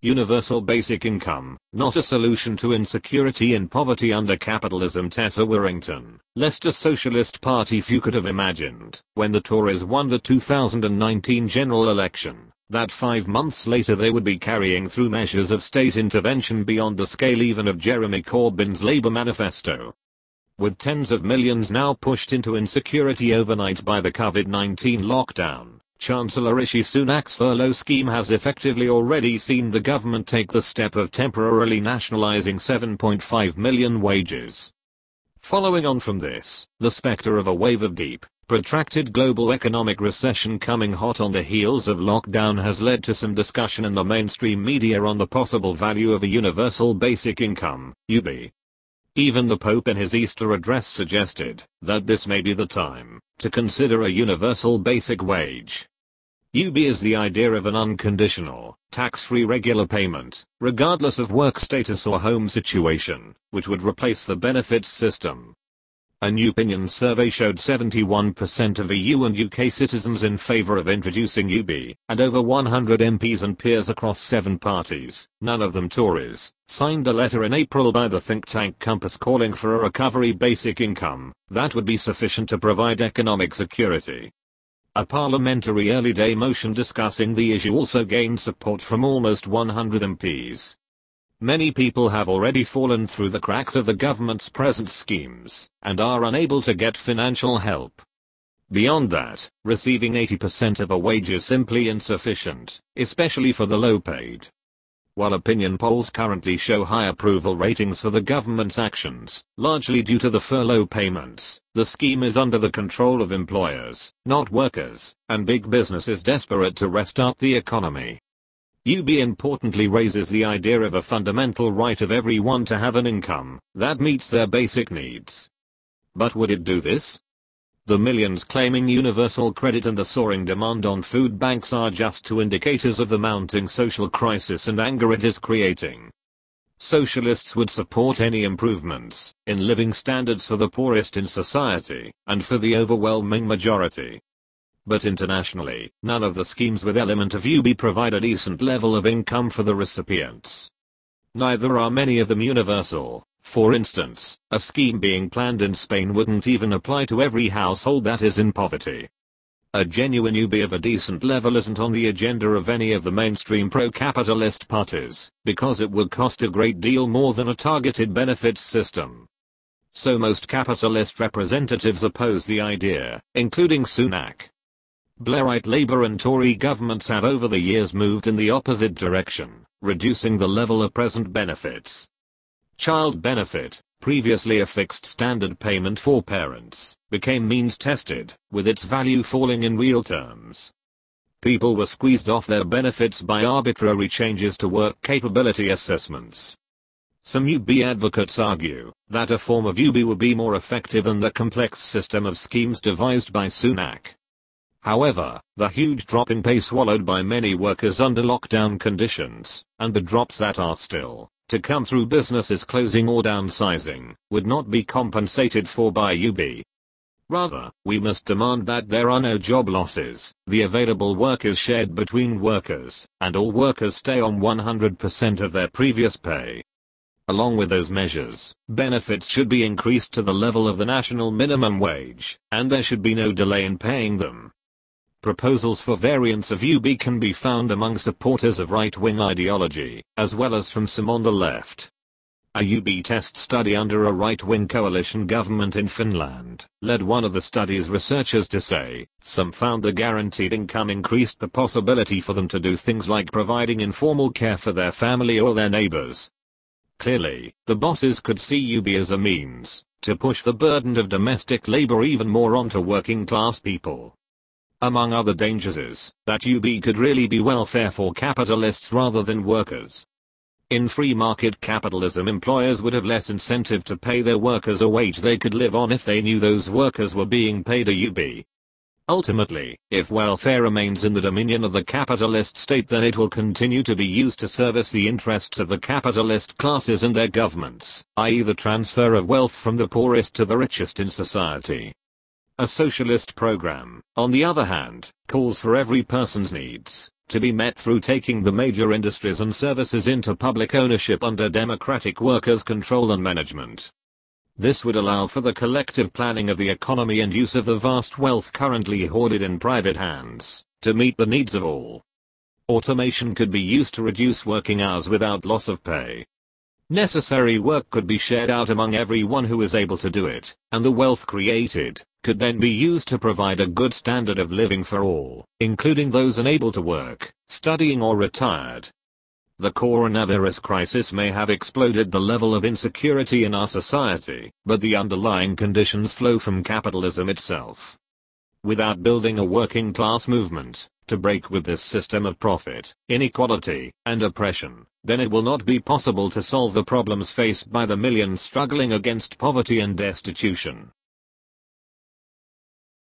Universal basic income, not a solution to insecurity and poverty under capitalism. Tessa Warrington, Leicester Socialist Party. Few could have imagined, when the Tories won the 2019 general election, that 5 months later they would be carrying through measures of state intervention beyond the scale even of Jeremy Corbyn's Labour manifesto. With tens of millions now pushed into insecurity overnight by the COVID-19 lockdown, Chancellor Rishi Sunak's furlough scheme has effectively already seen the government take the step of temporarily nationalising 7.5 million wages. Following on from this, the spectre of a wave of deep, protracted global economic recession coming hot on the heels of lockdown has led to some discussion in the mainstream media on the possible value of a universal basic income, UBI. Even the Pope in his Easter address suggested that this may be the time to consider a universal basic wage. UBI is the idea of an unconditional, tax-free regular payment, regardless of work status or home situation, which would replace the benefits system. A new opinion survey showed 71% of EU and UK citizens in favour of introducing UBI, and over 100 MPs and peers across 7 parties, none of them Tories, signed a letter in April by the think tank Compass calling for a recovery basic income that would be sufficient to provide economic security. A parliamentary early day motion discussing the issue also gained support from almost 100 MPs. Many people have already fallen through the cracks of the government's present schemes and are unable to get financial help. Beyond that, receiving 80% of a wage is simply insufficient, especially for the low-paid. While opinion polls currently show high approval ratings for the government's actions, largely due to the furlough payments, the scheme is under the control of employers, not workers, and big business is desperate to restart the economy. UBI importantly raises the idea of a fundamental right of everyone to have an income that meets their basic needs. But would it do this? The millions claiming universal credit and the soaring demand on food banks are just 2 indicators of the mounting social crisis and anger it is creating. Socialists would support any improvements in living standards for the poorest in society and for the overwhelming majority. But internationally, none of the schemes with element of UBI provide a decent level of income for the recipients. Neither are many of them universal. For instance, a scheme being planned in Spain wouldn't even apply to every household that is in poverty. A genuine UBI of a decent level isn't on the agenda of any of the mainstream pro-capitalist parties, because it would cost a great deal more than a targeted benefits system. So most capitalist representatives oppose the idea, including Sunak. Blairite Labour and Tory governments have over the years moved in the opposite direction, reducing the level of present benefits. Child benefit, previously a fixed standard payment for parents, became means-tested, with its value falling in real terms. People were squeezed off their benefits by arbitrary changes to work capability assessments. Some UBI advocates argue that a form of UBI would be more effective than the complex system of schemes devised by Sunak. However, the huge drop in pay swallowed by many workers under lockdown conditions, and the drops that are still to come through businesses closing or downsizing, would not be compensated for by UBI. Rather, we must demand that there are no job losses, the available work is shared between workers, and all workers stay on 100% of their previous pay. Along with those measures, benefits should be increased to the level of the national minimum wage, and there should be no delay in paying them. Proposals for variants of UBI can be found among supporters of right-wing ideology, as well as from some on the left. A UBI test study under a right-wing coalition government in Finland led one of the study's researchers to say, some found the guaranteed income increased the possibility for them to do things like providing informal care for their family or their neighbors. Clearly, the bosses could see UBI as a means to push the burden of domestic labor even more onto working-class people. Among other dangers is that UBI could really be welfare for capitalists rather than workers. In free market capitalism, employers would have less incentive to pay their workers a wage they could live on if they knew those workers were being paid a UBI. Ultimately, if welfare remains in the dominion of the capitalist state, then it will continue to be used to service the interests of the capitalist classes and their governments, i.e. the transfer of wealth from the poorest to the richest in society. A socialist program, on the other hand, calls for every person's needs to be met through taking the major industries and services into public ownership under democratic workers' control and management. This would allow for the collective planning of the economy and use of the vast wealth currently hoarded in private hands, to meet the needs of all. Automation could be used to reduce working hours without loss of pay. Necessary work could be shared out among everyone who is able to do it, and the wealth created could then be used to provide a good standard of living for all, including those unable to work, studying or retired. The coronavirus crisis may have exploded the level of insecurity in our society, but the underlying conditions flow from capitalism itself. Without building a working class movement to break with this system of profit, inequality, and oppression, then it will not be possible to solve the problems faced by the millions struggling against poverty and destitution.